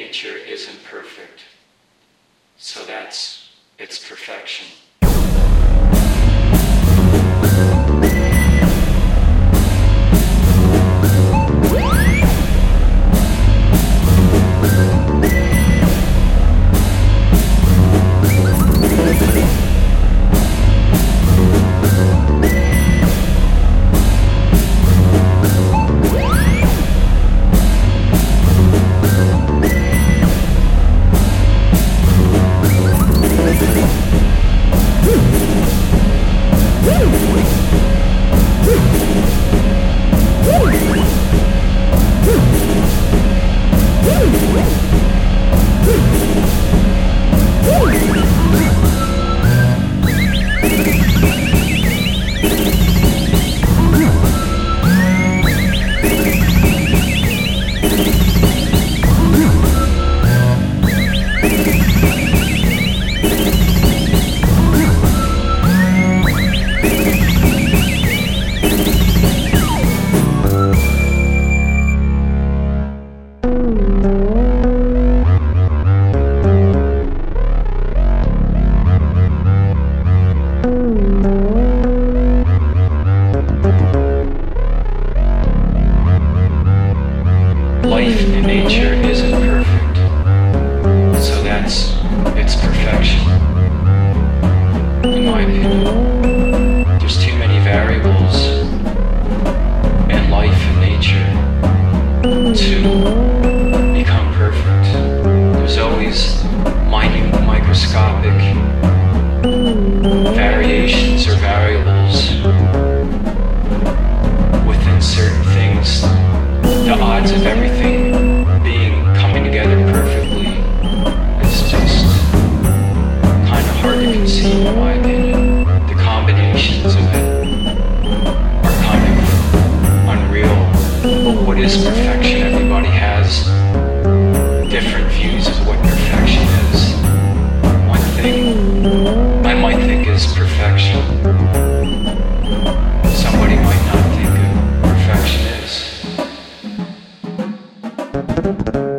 nature isn't perfect, so that's its perfection. Life in nature isn't perfect, so that's its perfection. In my opinion, there's too many variables in life and nature to become perfect. There's always minute, microscopic variations or variables within certain things. The odds of everything coming together perfectly is just kind of hard to conceive, in my opinion. The combinations of it are kind of unreal. But what is perfection? Everybody has different views of what perfection is. One thing I might think is perfection, somebody might not think perfection is.